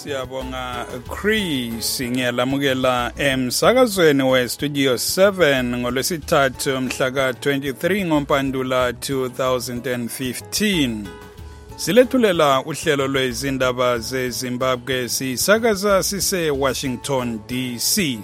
Siyabonga Chris ngiyalamukela emsakazweni weStudio 7 ngolwesithathu mhla ka-23 ngoMpandula 2015. Silethulela uhlelo lwezindaba zeZimbabwe sisakaza sise Washington DC.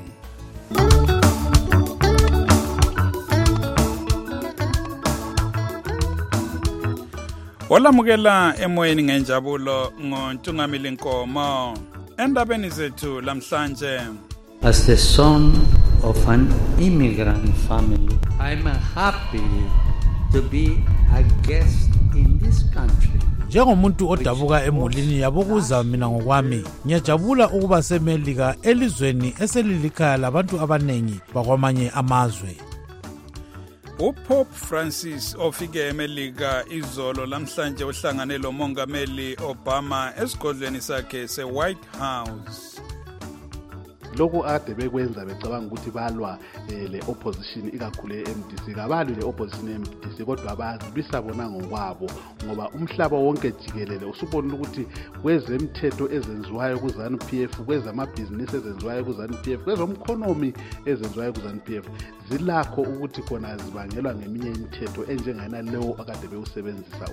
Olamukela emoyeni ngenjabulo ngoNtungamili Nkomo endabeni zethu lamhlanje. As the son of an immigrant family, I'm happy to be a guest in this country. Njengomuntu odabuka emulini yabokuza mina ngokwami, ngiyajabula ukuba seMelika elizweni eselilikhaya labantu abanengi bakwamanye amazwe. uPope Francis ofike eMelika izolo lamhlanje uhlangane loMongameli Obama esigodlweni sakhe seWhite House. Lokho ade bekwenza becabanga ukuthi balwa le opposition ikakhulu eMDC kabalwi le opposition eMDC kodwa bazibisabona ngokwabo ngoba umhlaba wonke jikelele usubona ukuthi kwezemthetho ezenziwayo kuZANU-PF kwezamabhizinisi ezenziwayo kuZANU-PF kwezomkhonomi ezenziwayo kuZANU-PF zilakho ukuthi khona zibangelwa ngeminye imithetho enjengana leyo akade bewusebenzisa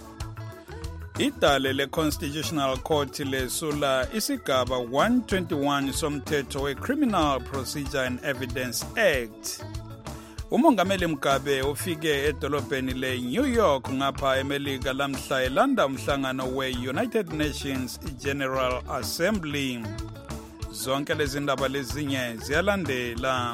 Idale le-Constitutional Court lesula isigaba 121 somthetho we-Criminal Procedure and Evidence Act. uMongameli Mugabe ufike edolobheni le-New York ngapha eMelika lamhla elanda umhlangano we-United Nations General Assembly. Zonke lezi ndaba lezinye ziyalandela.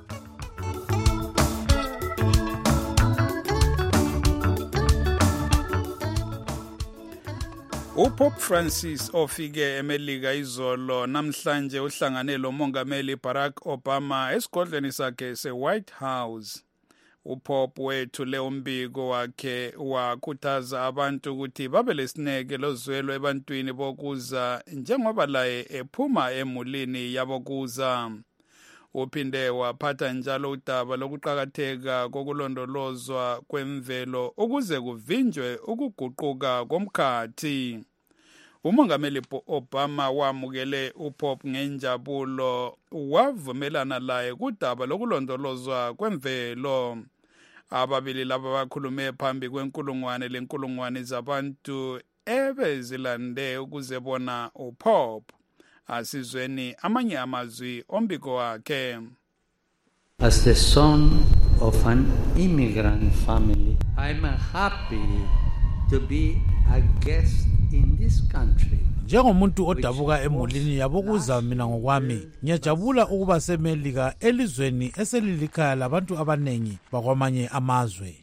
uPope Francis ofike eMelika izolo namhlanje uhlangane loMongameli Barack Obama esigodlweni sakhe seWhite House. uPope wethule umbiko wakhe wakhuthaza abantu ukuthi babe lesineke lozwelo ebantwini bokuza njengoba laye ephuma emulini yabokuza. Uphinde waphatha njalo udaba lokuqhakatheka kokulondolozwa kwemvelo ukuze kuvinjwe ukuguquka komkhathi. uMongameli Obama wamukele uPope ngenjabulo wavumelana laye kudaba lokulondolozwa kwemvelo. Ababili laba bakhulume phambi kwenkulungwane zabantu ebezilande ukuze bona uPope. Asizweni amanye amazwi ombiko wakhe. As the son of an immigrant family, I'm happy to be a guest in this country. Njengomuntu odabuka emulini yabokuza mina ngokwami, ngiyajabula ukuba seMelika elizweni eselilikhaya labantu abanengi bakwamanye amazwe.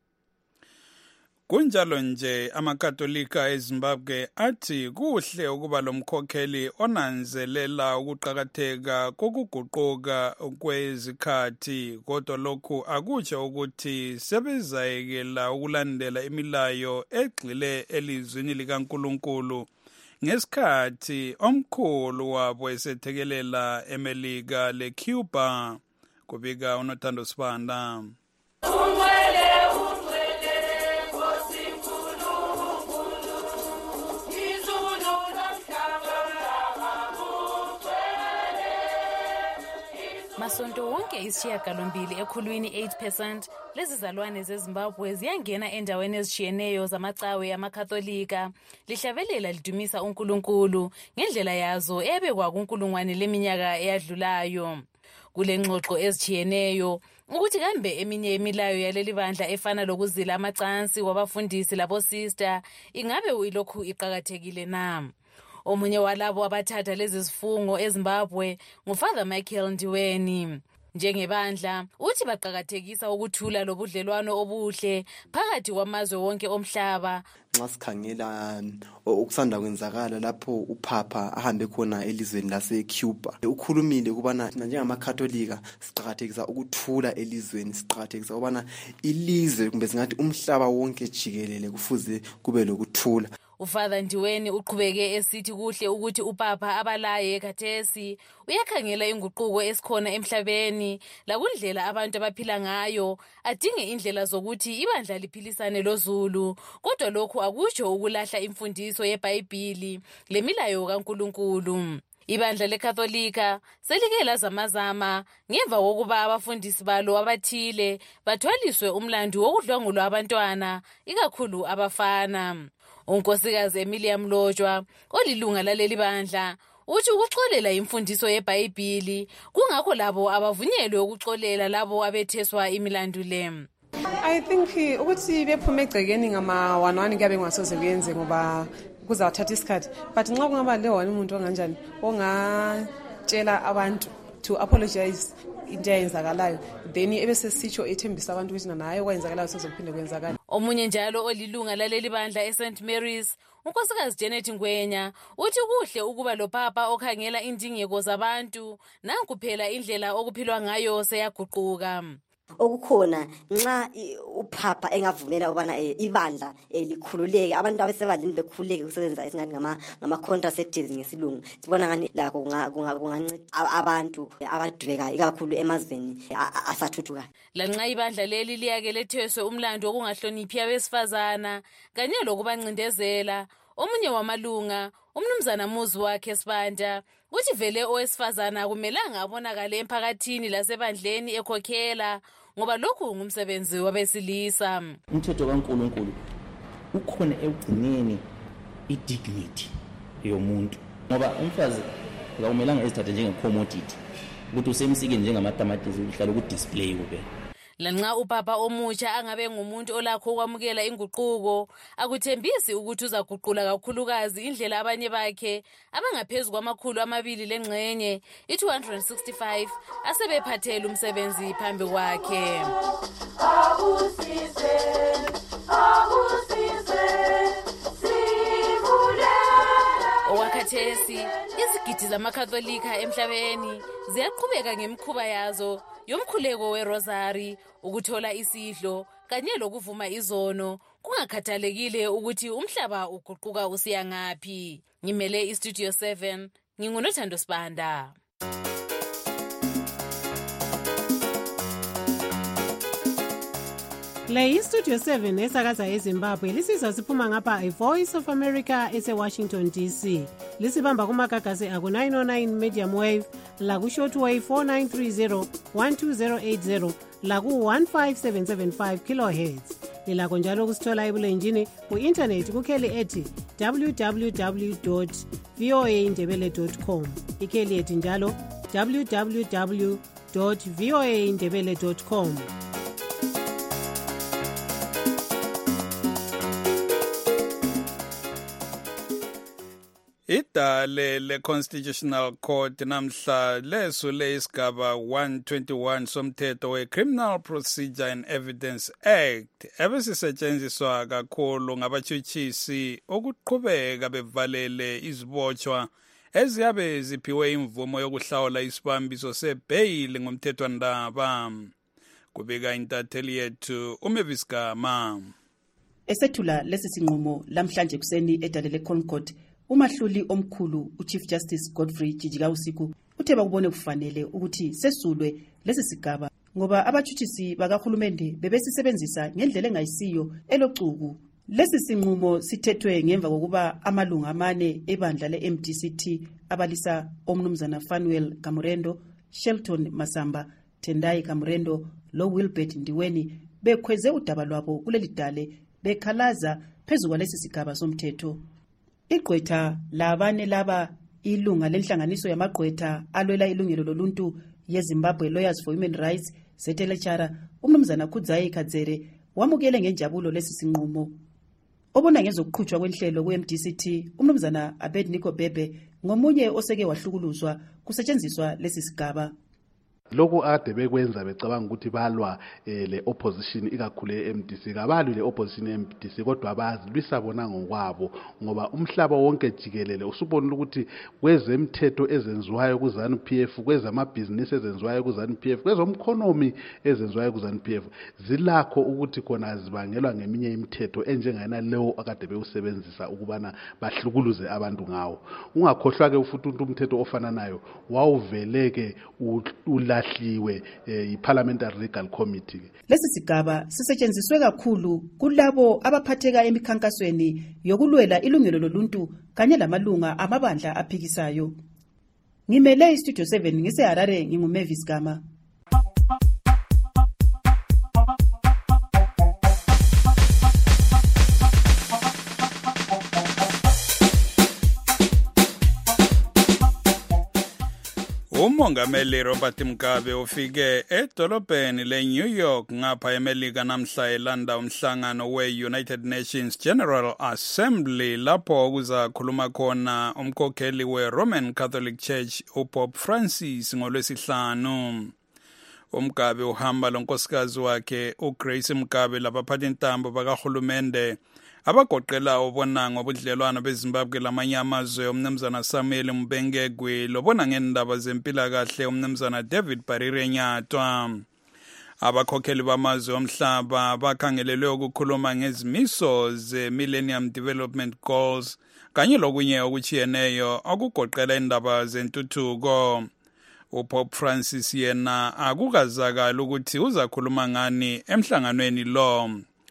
Kunjalo nje amakatolika eZimbabwe athi kuhle ukuba lomkhokheli onanzelela ukuqhakatheka kokuguquka kwezikhathi kodwa lokhu akutsho ukuthi sebezayekela ukulandela imilayo egxile elizwini likaNkulunkulu ngesikhathi omkhulu wabo esethekelela eMelika leCuba. Kubika uNothando Sibanda. Masonto wonke isishiyagalombili ekhulwini 8% lezizalwane zeZimbabwe ziyangena endaweni ezishiyeneyo zamacawe amakatholika lihlabelela lidumisa uNkulunkulu ngendlela yazo ebekwa kunkulungwane leminyaka eyadlulayo. Kule ngxoxo ezishiyeneyo ukuthi kambe eminye imilayo yaleli bandla efana lokuzila amacansi wabafundisi labosista ingabe uyilokhu iqhakathekile na? Omunye walabo abathatha lezi zifungo eZimbabwe nguFather Michael Ndiweni. Njengebandla uthi baqhakathekisa ukuthula lobudlelwano obuhle phakathi kwamazwe wonke omhlaba. Nxa sikhangela okusanda kwenzakala lapho uPapa ahambe khona elizweni laseCuba, ukhulumile ukubana njengamakatholika siqhakathekisa ukuthula elizweni, siqhakathekisa ukubana ilizwe kumbe singathi umhlaba wonke jikelele kufuze kube lokuthula. Ufather Ndiweni uqhubeke esithi kuhle ukuthi upapa abalaye khathesi uyakhangela inguquko esikhona emhlabeni lakundlela abantu abaphila ngayo, adinge indlela zokuthi ibandla liphilisane loZulu, kodwa lokhu akusho ukulahla imfundiso yeBhayibhili lemilayo kaNkulunkulu. Ibandla leKatholika selike lazamazama ngemva kokuba abafundisi balo abathile bathwaliswe umlandu wokudlwangulwa abantwana, ikakhulu abafana. Unkosikazi Emilia Mlojwa, olilunga laleli bandla, uthi ukuxolela imfundiso yeBhayibhili kungakho labo abavunyelwe ukuxolela labo abetheswa imilandu le. I think ukuthi bephume egcekeni ngama-1 kuyabe kungasoze kuyenze ngoba kuzawuthatha isikhathi, but nxa kungaba le-1 umuntu onganjani ongatshela abantu to apologize into eyenzakalayo, then ebesesitsho ethembisa abantu ukuthi nayo kwayenzakalayo sozophinde kwenzakala. Omunye njalo olilunga laleli bandla eSt Mary's, unkosikazi Janet Ngwenya, uthi kuhle ukuba lo papa okhangela indingeko zabantu, nanku phela indlela okuphilwa ngayo seyaguquka. Okukhona nxa upapa engavumela ubana ibandla likhululeke, abantu abesebandleni bekhululeke ukusebenza esingani ngama-contraceptives ngesilungu, sibona ngani lakho kunganceda abantu abadubekayo ikakhulu emazweni asathuthukayo. Lanxa ibandla leli liyake letheswe umlando wokungahloniphi abesifazana kanye lokubancindezela, omunye wamalunga, umnumzana Muzi wakhe Sibanda, uthi vele owesifazana akumelanga abonakale emphakathini lasebandleni ekhokhela ngoba lokhu ngumsebenzi wabesilisa. Umthetho kaNkulunkulu ukhona ekugcineni idignity yomuntu, ngoba umfazi akumelanga ezithathe njenge-commodity ukuthi usemsikeni njengamatamatisi uhlala ku-display kuphela. Lanxa upapa omutsha angabe ngumuntu olakho ukwamukela inguquko, akuthembisi ukuthi uzaguqula kakhulukazi indlela abanye bakhe abangaphezulu kwama200 lengxenye, i-265 asebephathele umsebenzi phambi kwakhe. Owakhathesi izigidi zamaKatholika emhlabeni ziyaqhubeka ngemikhuba yazo yomkhuleko weRosary, ukuthola isidlo kanye lokuvuma izono, kungakhathalekile ukuthi umhlaba uguquka usiya ngaphi. Ngimele iStudio 7, nginguNothando Sibanda. Le iStudio 7 esakaza eZimbabwe lisizwa siphuma ngapha iVoice of America eseWashington DC. Lisibamba kumagagasi aku-909 medium wave, laku-shortwave 4930 12080, laku-15775 kilohertz. Lilakho njalo kusithola ebulenjini ku-intanethi kukheli ethi www.voaindebele.com, ikheli ethi njalo www.voaindebele.com. Idale le-Constitutional Court namhla lesule isigaba 121 somthetho we-Criminal Procedure and Evidence Act ebesisetshenziswa kakhulu ngabatshutshisi ukuqhubeka bevalele izibotshwa eziyabe ziphiwe imvumo yokuhlawula isibambiso sebheyili ngomthethwandaba. Kubika intatheli yethu uMavis Gama. Esethula lesi sinqumo lamhlanje kuseni edale le-Concord, umahluli omkhulu uChief Justice Godfrey Jijika Usiku uthe bakubone kufanele ukuthi sesulwe lesi sigaba ngoba abatshutshisi bakahulumende bebesisebenzisa ngendlela engayisiyo elocuku. Lesi sinqumo sithethwe ngemva kokuba amalunga amane ebandla le-MDCT abalisa omnumzana Fanuel Kamurendo, Shelton Masamba, Tendai Kamurendo lo Wilbert Ndiweni bekhweze udaba lwabo kuleli dale bekhalaza phezu kwalesi sigaba somthetho. Igqwetha labane laba ilunga lenhlanganiso yamagqwetha alwela ilungelo loluntu yeZimbabwe Lawyers for Human Rights Zetelechara, umnumzana Kudzayi Kadzere, wamukele ngenjabulo lesi sinqumo. Obona ngezokuqhutshwa kwenhlelo ku-MDCT, umnumzana Abednego Bebe ngomunye oseke wahlukuluzwa kusetshenziswa lesi sigaba. lokhu ade bekwenza becabanga ukuthi balwa le opposition ikakhulu eMDC kabalwi le opposition eMDC kodwa bazilwisabona ngokwabo ngoba umhlaba wonke jikelele usubona ukuthi kwezemthetho ezenziwayo ku ZANU-PF kwezamabhizinisi ezenziwayo ku ZANU-PF kwezomkhonomi ezenziwayo ku ZANU-PF zilakho ukuthi khona zibangelwa ngeminye imithetho enjengana leyo akade bewusebenzisa ukubana bahlukuluze abantu ngawo. Ungakhohlwa ke futhi umthetho ofana nayo wawuveleke ulahliwe i-Parliamentary Legal Committee. Lesi sigaba sisetshenziswe kakhulu kulabo abaphatheka emikhankasweni yokulwela ilungelo loluntu kanye lamalunga amabandla aphikisayo. Ngimele iStudio 7 ngiseHarare nginguMavis Gama. Umongameli Robert Mugabe ufike edolobheni leNew York ngapha eMelika namhla elanda umhlangano we-United Nations General Assembly lapho kuzakhuluma khona umkhokheli we-Roman Catholic Church uPope Francis ngoLwesihlanu. uMgabe uhamba lonkosikazi wakhe uGrace Mugabe labaphatha intambo bakahulumende abagoqela obona ngobudlelwano beZimbabwe lamanye amazwe umnumzana Samuel Mbengegwi lobona ngendaba zempilakahle umnumzana David Barire Nyatwa. Abakhokheli bamazwe omhlaba bakhangelelwe ukukhuluma ngezimiso ze-Millennium Development Goals kanye lokunye okuchiyeneyo okugoqela indaba zentuthuko. uPope Francis yena akukazakala ukuthi uzakhuluma ngani emhlanganweni lo.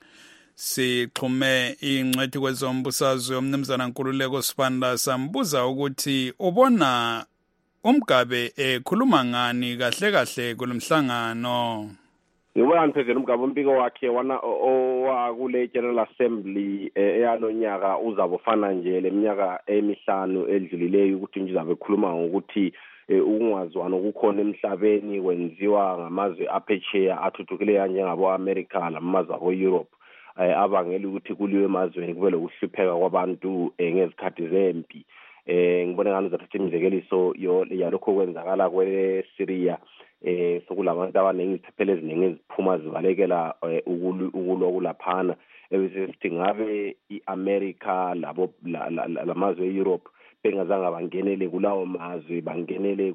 Sixhume ingcwethi kwezombusazwe umnumzana Nkululeko Sibanda sambuza ukuthi ubona uMgabe ekhuluma ngani kahle kahle kulomhlangano. Ngibona ngiphezela uMgabe umpiko wakhe owakule General Assembly eyalonyaka uzabofana nje leminyaka emihlanu edlulileyo ukuthi nje uzabe ekhuluma ngokuthi ukungazwana okukhona emhlabeni kwenziwa ngamazwe aphesheya athuthukileyo njengabo America lamazwe ako-Europe. Abangela ukuthi kuliwe emazweni kube lokuhlupheka kwabantu ngezikhathi zempi. Ngibona ngani uzathatha imizekeliso yalokho kwenzakala kweSyria sokulabantu abaningi iziphephelo eziningi eziphuma zibalekela ukulwa kulaphana ebesithi ngabe iAmerica lamazwe eEurope bengazange bangenele kulawo mazwe bangenele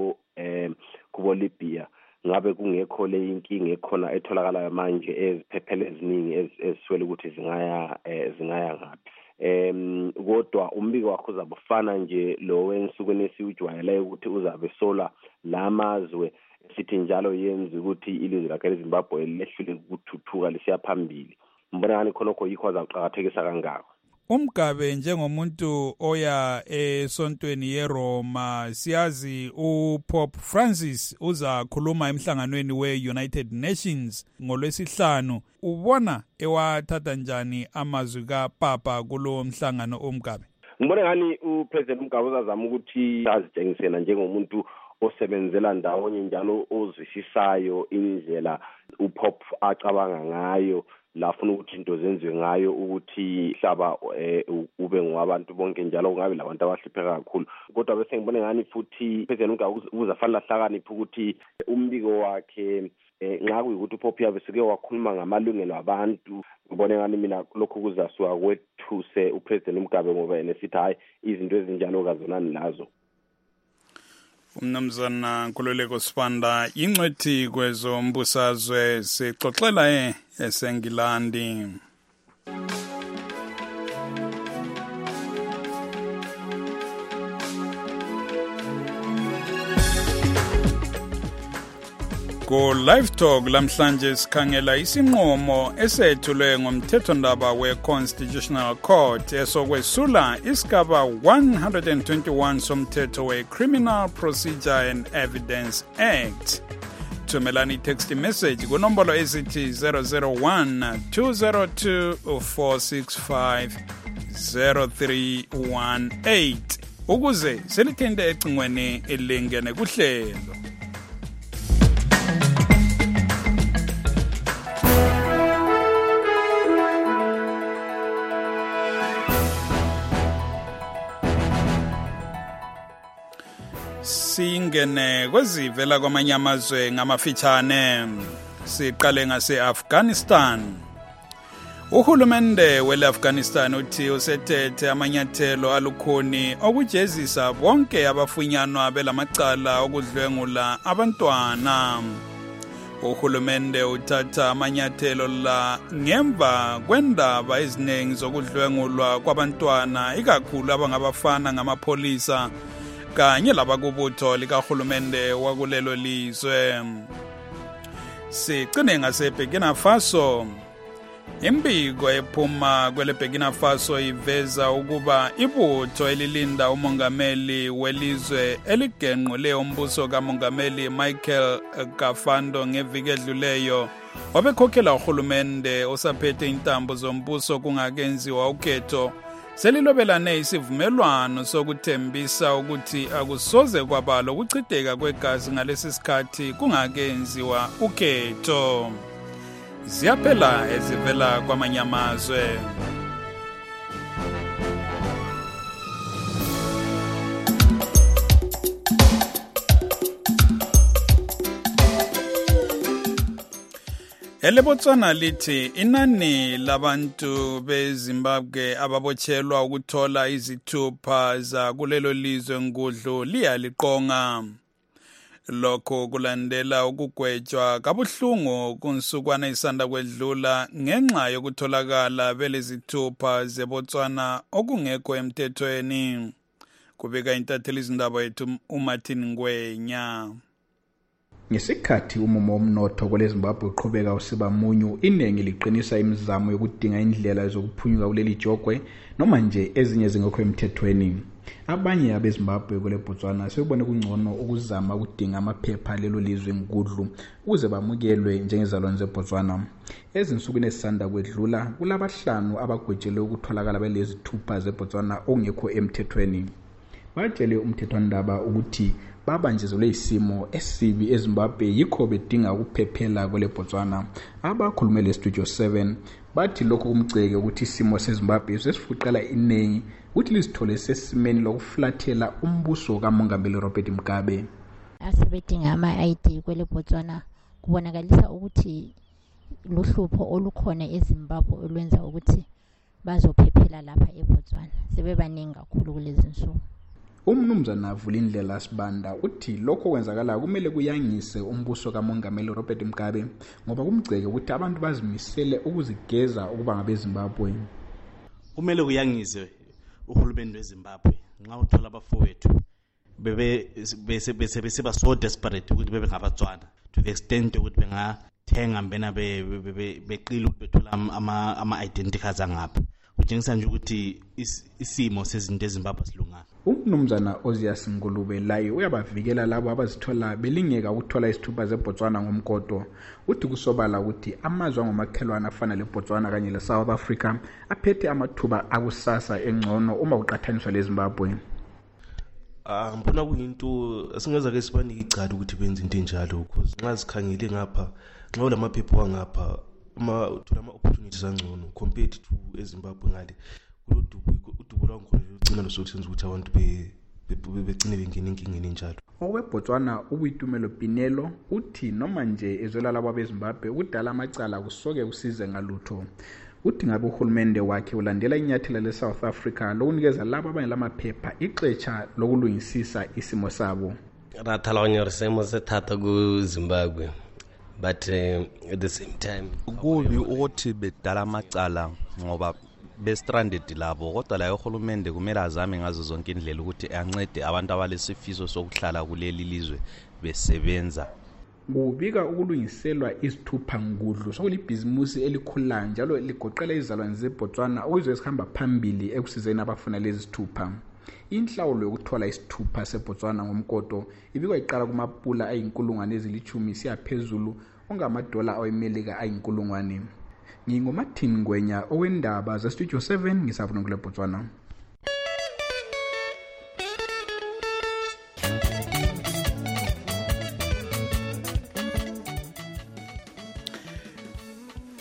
kubo Libya ngabe kungekho le inkinga ekhona etholakala manje eziphephelo eziningi eziswele ukuthi zingaya ngaphi. Kodwa umbiko wakho uzabufana nje lo wensukwini esiwujwayeleyo ukuthi uzabe sola lamazwe sithi njalo yenza ukuthi ilizwe lakhe leZimbabwe lehlule ukuthuthuka lisiya phambili. Mbona ngani khonokho yikho azaqhakathekisa kangako. uMgabe njengomuntu oya esontweni yeRoma siyazi uPope Francis uzakhuluma emhlanganweni we-United Nations ngoLwesihlanu. Ubona ewathatha njani amazwi kaPapa kulo mhlangano uMgabe? Ngibona ngani uPresident Mugabe uzazama ukuthi azitshengisela njengomuntu osebenzela ndawonye njalo ozwisisayo indlela uPope acabanga ngayo lafuna ukuthi into zenziwe ngayo ukuthi hlaba ube ngwabantu bonke njalo kungabe labantu abahlupheka kakhulu. Kodwa bese ngibone ngani futhi President Mugabe uzafanele ahlakaniphe ukuthi umbiko wakhe nxa kuyikuthi uPope yabe sike wakhuluma ngamalungelo abantu. Ngibone ngani mina lokhu kuzasuka kwethuse uPresident Mugabe ngoba yena sithi hayi izinto ezinjalo kazonani lazo. Umnumzana Nkululeko Sibanda ingcwethi kwezombusazwe sixoxela eseNgilandi. Go Live Talk lamhlanje sikhangela isinqumo esethulwe ngomthethondaba we-Constitutional Court esokwesula isigaba 121 somthetho we-Criminal Procedure and Evidence Act. Thumelani text message kunombolo ezithi 001 202 465 0318 ukuze selithinte ecingweni elingene kuhlelo. singene kwezivela kwamanye amazwe ngamafitshane. Siqale ngase-Afghanistan. Uhulumende wele-Afghanistan uthi usethethe amanyathelo alukhuni okujezisa bonke abafunyanwa belamacala okudlwengula abantwana. Uhulumende uthatha amanyathelo la ngemva kwendaba eziningi zokudlwengulwa kwabantwana ikakhulu abangabafana ngamapholisa kanye labakubutho likahulumende wakulelo lizwe. Sigcine ngaseBurkina Faso. Imbiko ephuma kwele Burkina Faso iveza ukuba ibutho elilinda umongameli welizwe eligenqule umbuso kamongameli Michael Kafando ngeviki edluleyo wabekhokhela uhulumende osaphethe intambo zombuso kungakenziwa ukhetho selilobelane isivumelwano sokuthembisa ukuthi akusoze kwabalo ukuchitheka kwegazi ngalesi sikhathi kungakenziwa ukhetho. Ziyaphela ezivela kwamanye amazwe. ELeBotswana lithi inani labantu beZimbabwe ababotshelwa ukuthola izithupha za kulelo lizwe ngudlu liyaliqonga. Lokho kulandela ukugwetshwa kabuhlungu kunsukwana isanda kwedlula ngenxa yokutholakala belezithupha zeBotswana okungekho emthethweni. Kubika intatheli izindaba yethu uMartin Ngwenya. Ngesikhathi umumo womnotho kweleZimbabwe uqhubeka usiba munyu, iningi liqinisa imizamo yokudinga indlela zokuphunyuka kuleli jogwe noma nje ezinye zingekho emthethweni. Abanye abeZimbabwe kweleBotswana sebebone kungcono ukuzama ukudinga amaphepha lelo lizwe ngudlu ukuze bamukelwe njengezalwane zeBotswana. Ezinsukwini esisanda kwedlula kulabahlanu abagwetshelwe ukutholakala belezithupha zeBotswana okungekho emthethweni. Batshele umthethwandaba ukuthi babanjezelwe isimo esibi eZimbabwe yikho bedinga ukuphephela kweleBotswana. Abakhulumele Studio 7 bathi lokho kumceke ukuthi isimo seZimbabwe sesifuqela iningi ukuthi lizithole sesimeni lokuflathela umbuso kamongameli Robert Mugabe. Asebedinga ama-ID kweleBotswana kubonakalisa ukuthi luhlupho olukhona eZimbabwe olwenza ukuthi bazophephela lapha eBotswana. Sebebaningi kakhulu kulezi nsuku. Umnumzana Vulindlela Sibanda uthi lokho kwenzakala kumele kuyangise umbuso kamongameli Robert Mugabe ngoba kumceke ukuthi abantu bazimisele ukuzigeza ukuba ngabeZimbabwe. Kumele kuyangise uhulumeni weZimbabwe nxa uthola abafowethu bese so desperate ukuthi bebe ngabatswana to the extent ukuthi bengathenga mbena beqila ukuthi bethola ama-identity cards angapha. Kutshengisa nje ukuthi isimo sezinto eZimbabwe silunganga. Umnumzana Ozias Ngulube laye uyabavikela labo abazithola belingeka ukuthola isithupha zeBotswana ngomkoto. Uthi kusobala ukuthi amazwe angomakhelwane afana leBotswana kanye leSouth Africa aphethe amathuba akusasa engcono uma kuqhathaniswa leZimbabwe. Ngibona kuyinto asingeza ke sibanike icala ukuthi benze into enjalo because nxa sikhangele ngapha nxa lamaphepha wangapha uthola ama-opportunities angcono compared to eZimbabwe ngale udubo lwangikhona lugcina losokusenza ukuthi abantu begcine bengena enkingeni enjalo. OweBotswana uBuitumelo Pinelo uthi noma nje ezwela labo abeZimbabwe udala amacala kusoke kusize ngalutho. Uthi ngabe uhulumende wakhe ulandela inyathela leSouth Africa lokunikeza labo abangelamaphepha ixetsha lokulungisisa isimo sabo. Rathalanya risemo sethatha kuZimbabwe. But at the same time kubi ukuthi bedala amacala ngoba bestranded labo kodwa la uhulumende kumele azame ngazo zonke indlela ukuthi ancede abantu abalesifiso sokuhlala kuleli lizwe besebenza. Kubika ukulungiselwa isithupha ngudlu sokulibhizimusi elikhulayo njalo ligoqela izalwane zeBotswana ukuze esihamba phambili ekusizeni abafuna lezi sithupha. Inhlawulo yokuthola isithupha seBotswana ngomkoto ibikwa iqala kumapula ayinkulungwane ezilithumi siyaphezulu ongamadola awemelika ayinkulungwane. NginguMartin Ngwenya owendaba zeStudio 7 ngisavuna kule Botswana.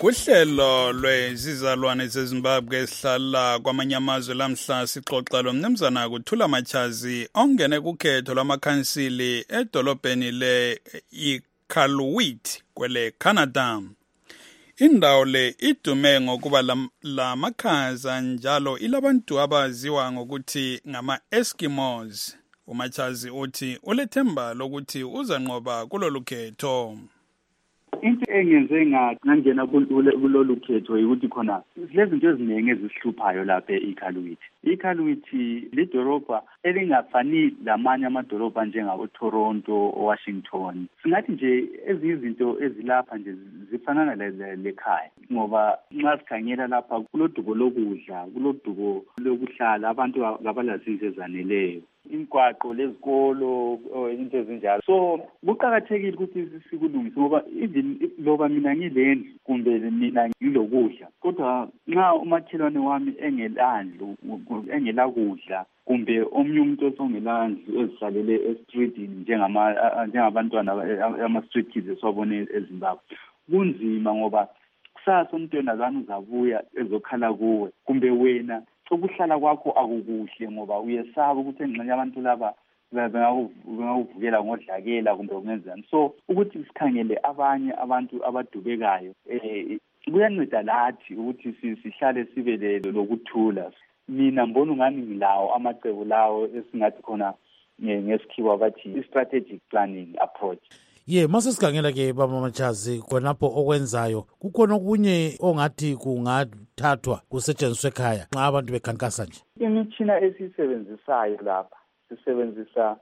Kuhlelo lwezizalwane zeZimbabwe esihlala kwamanye amazwe lamhla sixoxa lo mnumzana kuthula Machazi ongene kukhetho lwamakhansili edolobheni le-Iqaluit kwele Canada. Indawo le idume ngokuba la makhaza njalo ilabantu abaziwa ngokuthi ngama-Eskimos. uMachazi uthi ulethemba lokuthi uzanqoba kulolu khetho. Into engenze ngangena kulolu khetho ukuthi khona lezinto eziningi ezisihluphayo lapha eIqaluit. Iqaluit lidolobha elingafani lamanye amadolobha njengabo Toronto, Washington. Singathi nje ezizinto ezilapha nje zifanana lekhaya ngoba nxa sikhangela lapha kulodubo lokudla, kulodubo lokuhlala, abantu abalazinto ezaneleyo. Imigwaqo lezikolo into ezinjalo. So kuqhakathekile ukuthi sikulungise ngoba even loba mina ngilendlu kumbe mina ngilokudla kodwa nxa umakhelwane wami engelakudla kumbe omnye umuntu osongelandlu ezihlalele estreetini njengabantwana ama-street kids esiwabone eZimbabwe kunzima ngoba kusasa umntwana zami uzabuya ezokhala kuwe kumbe wena ukuhlala kwakho akukuhle ngoba uyesaba ukuthi engxenye abantu laba bengakuvukela ngodlakela kumbe ukungenzani. So ukuthi sikhangele abanye abantu abadubekayo kuyanceda lathi ukuthi sihlale sibe lokuthula. Mina mbona ungani ngilawo amacebo lawo esingathi khona ngesikhiwa bathi strategic planning approach. Mase sikhangela ke baba Machazi khonapho okwenzayo kukhona okunye ongathi kungathathwa kusetshenziswe ekhaya nxa abantu bekhankasa nje. Imitshina esisebenzisayo lapha sisebenzisa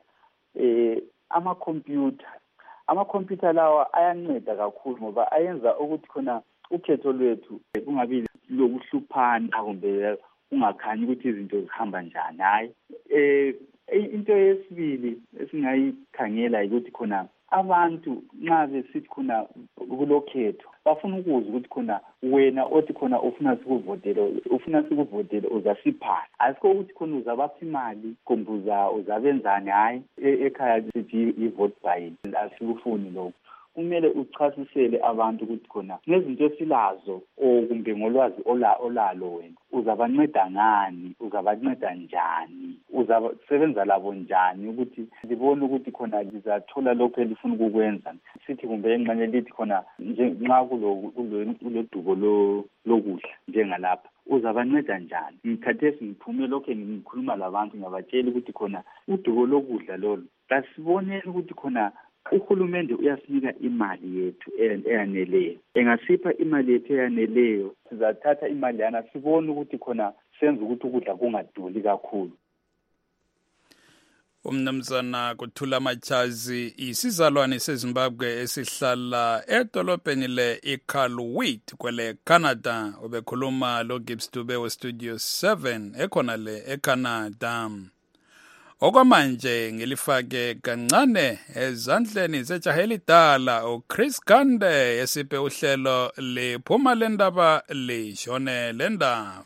ama-computer lawa ayanceda kakhulu ngoba ayenza ukuthi khona ukhetho lwethu kungabi lokuhluphana kumbe ungakhanyi ukuthi izinto zihamba njani. Hayi into yesibili esingayikhangela ukuthi khona abantu nxa besithi khona kulokhetho bafuna ukuzwa ukuthi khona wena othi khona ufuna sikuvotele uzasiphana. Asikho ukuthi khona uzabapha imali kumbe uzabenzani. Hayi ekhaya sithi i-vote buying asikufuni lokho. Kumele uchasisele abantu ukuthi khona nezinto esilazo kumbe ngolwazi olalo wena uzabanceda ngani, uzabanceda njani, uzasebenza labo njani ukuthi libone ukuthi khona lizathola lokho elifuna ukukwenza. Sithi kumbe engxenye lithi khona nxa kulodubo lokudla njengalapha uzabanceda njani. Ngikhathesi ngiphume lokho ngikhuluma labantu ngabatshela ukuthi khona udubo lokudla lolo kasiboneni ukuthi khona uhulumende uyasinika imali yethu eyaneleyo. Engasipha imali yethu eyaneleyo sizathatha imali yana sibone ukuthi khona senze ukuthi ukudla kungaduli kakhulu. Umnumzana kuthula Machazi isizalwane seZimbabwe esihlala edolobheni le-Iqaluit kwele Canada obekhuluma lo Gibbs Dube we-Studio 7 ekhona le eCanada. Okwamanje ngilifake kancane ezandleni zejaha elidala uChris Gande esiphe uhlelo liphuma lendaba lishone lendaba.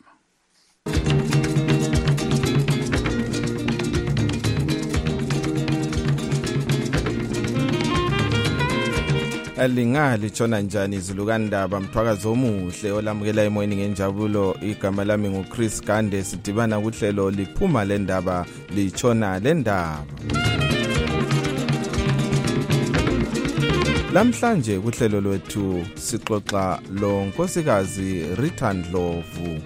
Alingali tshona njani izilukandaba mthwakazi omuhle olamukela emoyeni ngenjabulo. Igama lami nguChris Gande sidibana kuhlelo liphuma lendaba litshona lendaba. Lamhlanje kuhlelo lwethu sixoxa lo Nkosikazi Rita Ndlovu.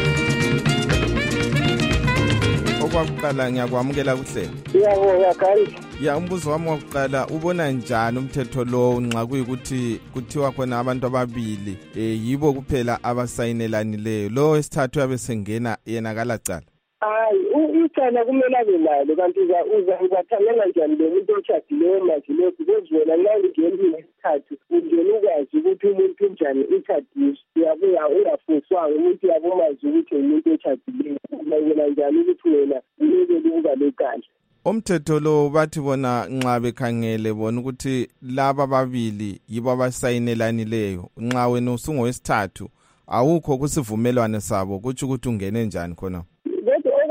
Okwaqala ngiyakwamukela kuhlelo. Ngiyabonga kanti. Umbuzo wami wokuqala ubona njani umthetho lo nxa kuyikuthi kuthiwa khona abantu ababili yibo kuphela abasayinelanileyo lo wesithathu yabe sengena yena kalacala? Hayi icala kumele abe nalo kanti uzathamela njani lo muntu otshadileyo manje lokhu kuzwela nxa ungena isithathu ungena ukwazi ukuthi umuntu njani utshadile uyabuya ungafuswanga umuntu yabomazi ukuthi umuntu otshadileyo ungena njani ukuthi wena ulekele ukuba lecala. Umthetho lo bathi bona nxa bekhangele bona ukuthi laba babili yibo abasayinelanileyo nxa wena usungowesithathu awukho kusivumelwano sabo kuthi ukuthi ungene njani khona. Kodwa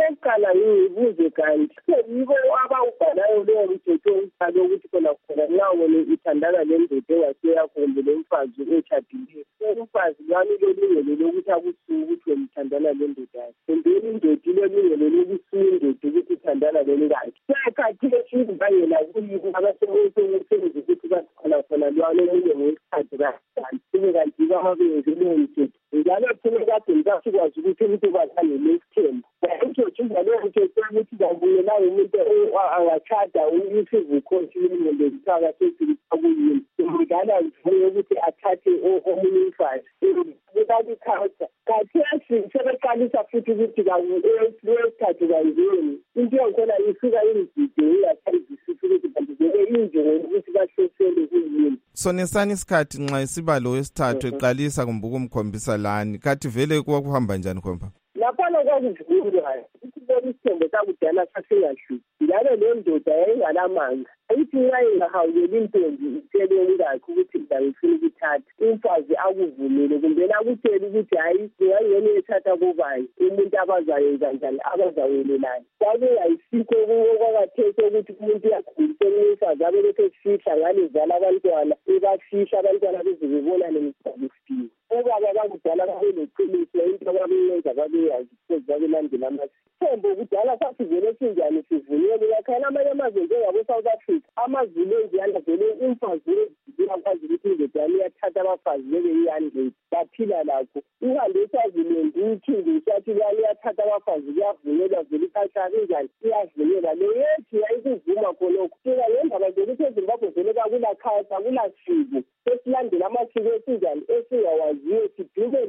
okokuqala ngibuze kanti yibo abawubhalayo leyo mthetho omkhalo ukuthi khona nxa wena ithandana lendoda engaseyakho kumbe lomfazi eshadileyo umfazi lwami lelungelo lokuthi akusuke ukuthi wena ithandana lendoda kumbe indoda ilelungelo lokusuka indoda ukuthi ithandana lelikazi sekhathesi imbangela kuyiko abasebenzi ukuthi bakhona lwalo omunye ngesikhathi kanti kanti babenze leyo mthetho njalo thina kade ngisasikwazi ukuthi umuntu bazane lesithembu umthetho leyo mthetho ukuthi babuyela umuntu angachada isivukhosi ilungelo lisaka sesikuyi ngidala ngivuye ukuthi athathe omunye umfazi kukalikhatha kathesi sebeqalisa futhi ukuthi esithathu kanjeni into yakhona ifika imizide iyathayizisisa ukuthi kanti vele injongo ukuthi bahlosele kuyini sonesani isikhathi nxa isiba lo wesithathu eqalisa kumbe ukumkhombisa lani kathi vele kuhamba njani khomba laphana kwakuvulwayo ukuthi isithembo sakudala sasingahluphi njalo le ndoda yayingalamanga ayithi nxa ingahawukeli intombi itshele umkakhe ukuthi ngifuna ukuthatha umfazi akuvumile kumbe akutshele ukuthi hayi ngingangena ethatha kubayi umuntu abazayenza njani abazawelelani kwakungayisikho okwakathesi ukuthi umuntu uyakhulisa umfazi abelokhu esifihla ngale zala abantwana ebafihla abantwana beze bebona nemigqalo kufika obaba bakudala babeneqiniso into ababeyenza babeyazi because babelandela amasithembo kudala sasivele sinjani sivunyelwe yakhona amanye amazwe njengabo-South Africa amazulu enjeyana vele umfazi uyakwazi ukuthi indodana iyathatha abafazi bebe-100 baphila lakho ihambe eSwaziland ikhinde isathi lani iyathatha abafazi kuyavunyelwa vele ikhashana injani iyavunyelwa le yethi yayikuvuma khonokho fika ngendaba zokuthi eZimbabwe vele kakulakhasa akulasiko esilandela amasiko esinjani esingawaziyo sidume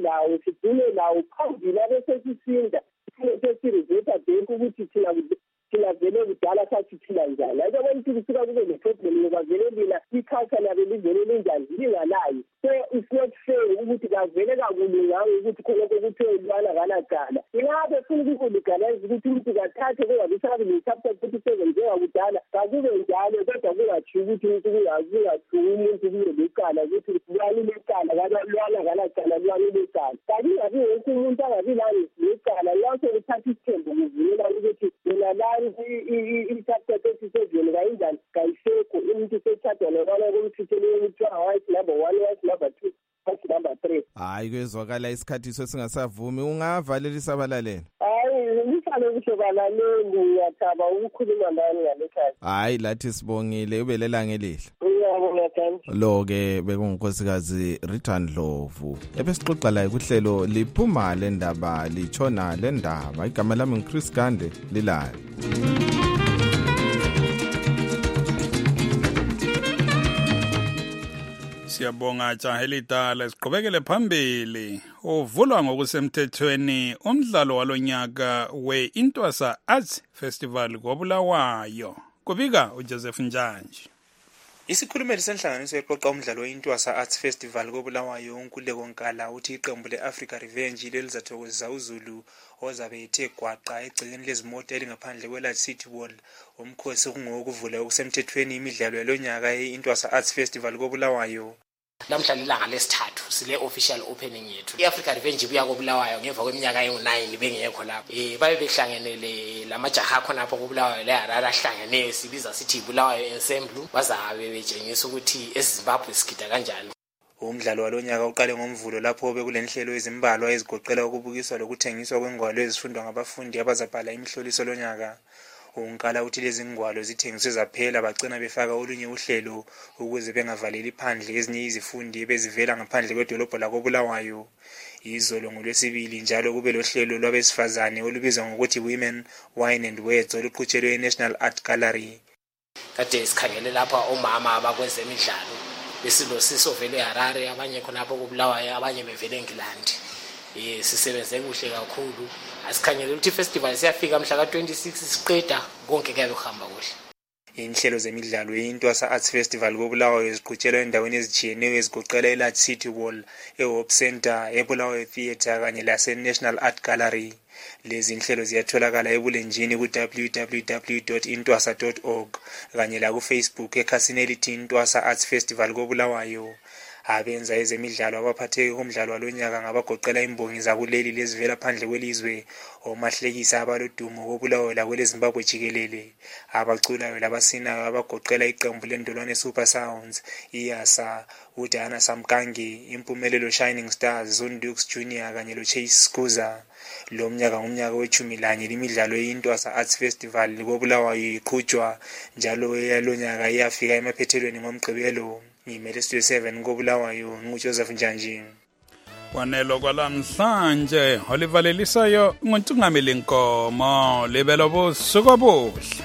lawo phambili abesesisinda sesiriveta bank ukuthi thina vele kudala sasiphila njani ayikho ukuthi kusuka kube ne-problem ngoba vele lina ikhasa labe livele linjani lingalayo so it's not fair ukuthi kavele kakulunganga ukuthi khonokho kuthiwe lwana kanacala nxa befuna ukukuligalayiza ukuthi umuntu kathathe kungabisabi ne-chapter 47 njengakudala kakube njalo kodwa kungatshiwo ukuthi kungathiwa umuntu kube lecala ukuthi lwani lecala lwana kanacala lwani lecala kakingabi wonke umuntu angabi lani lecala lase kuthatha isithembo kuvulela ukuthi yena lani i-chapter 37 kayinjani kayisekho umuntu sethatha nobana kumthithele ukuthiwa wife number 1 wife number 2 wife number 3 hayi kwezwakala isikhathi singasavumi ungavalelisa abalaleli hayi ngisale kuhle balaleli ngiyathaba ukukhuluma lani ngalekhaya hayi lathi sibongile ubelela ngelihle ngiyabonga tani lo-ke bekungunkosikazi Rita Ndlovu ebesixoxa laye kuhlelo liphuma le ndaba litshona le ndaba igama lami nguChris Gande lilayo Siyabonga Jahelidala siqhubekele phambili uvulwa ngokusemthethweni umdlalo walonyaka we-Intwasa Arts Festival koBulawayo kubika uJoseph Njanji Isikhulumeli senhlanganiso eqoqa umdlalo we-Intwasa Arts Festival koBulawayo uNkululeko Nkala uthi iqembu le-Africa Revenge lelizathokozisa uZulu ozabe ethe gwaqa egcekeni lezimoto elingaphandle kwe-Large City Wall umkhosi kungokuvula okusemthethweni imidlalo yalonyaka ye-Intwasa Arts Festival koBulawayo. Namhlanje ilanga lesithathu sile official opening yethu. iAfrica Revenge ibuya koBulawayo ngemva kweminyaka engu9 bengekho lapho. Babe behlangenele lamajaha khona lapho koBulawayo le Harare ahlangene sibiza sithi Bulawayo ensemble bazabe betshengisa ukuthi eZimbabwe sigida kanjani. Umdlalo walonyaka uqale ngomvulo lapho bekulenhlelo ezimbalwa ezigoqela ukubukiswa lokuthengiswa kwengwalo ezifundwa ngabafundi abazabhala imihloliso lonyaka. Unkala uthi lezi ngwalo zithengiswe zaphela bagcina befaka olunye uhlelo ukuze bengavaleli phandle ezinye izifundi ebezivela ngaphandle kwedolobho lakoBulawayo. Izolo ngolwesibili njalo kube lohlelo lwabesifazane olubizwa ngokuthi Women Wine and Words oluqhutshelwe eNational Art Gallery. Kade sikhangele lapha omama abakwezemidlalo besilosiso vele eHarare abanye khonapho koBulawayo abanye bevele eNgilandi. Sisebenze kuhle kakhulu asikhangele ukuthi festival siyafika mhla ka26 siqeda konke kuyabe kuhamba kuhle. Inhlelo zemidlalo ye-Intwasa Arts Festival koBulawayo ziqhutshelwa endaweni ezitshiyeneyo ezigoqela eLarge City Wall, eHope Center, eBulawayo Theatre kanye laseNational Art Gallery. Lezi inhlelo ziyatholakala ebulenjini ku www.intwasa.org kanye la ku Facebook ekhasini elithi Intwasa Arts Festival koBulawayo. Abenza ezemidlalo abaphatheke kumdlalo walonyaka ngabagoqela imbongi zakuleli lezivela phandle kwelizwe, omahlekisa abalodumo koBulawayo lakwele Zimbabwe jikelele, abaculayo labasinayo abagoqela iqembu lendolwane Super Sounds, iYasa, uDiana Samkangi, Impumelelo Shining Stars, Zundukes Junior kanye loChase Skuza. Lo mnyaka ngumnyaka we-11 imidlalo yeNtwasa Arts Festival koBulawayo iqhutshwa njalo eyalonyaka iyafika emaphethelweni ngomgqibelo. Ngimele Studio 7 koBulawayo nguJoseph Njanji. Kwanelo kwalamhlanje olivalelisayo nguNtungameli Nkomo libelo busuku obuhle.